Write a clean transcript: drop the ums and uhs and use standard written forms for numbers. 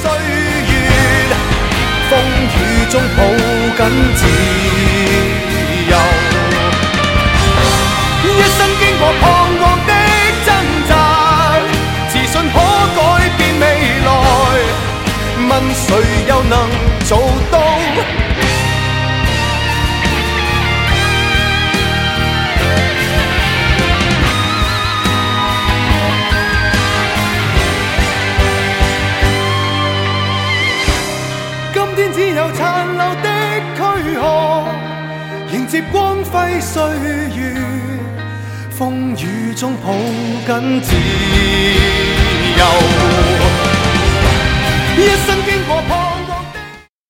歲月，風雨中抱緊自由。一生經過彷徨的掙扎，自信可改變未來，問誰又能做到？今天只有殘留的軀殼，迎接光輝歲月，風雨中抱緊自由。一生經過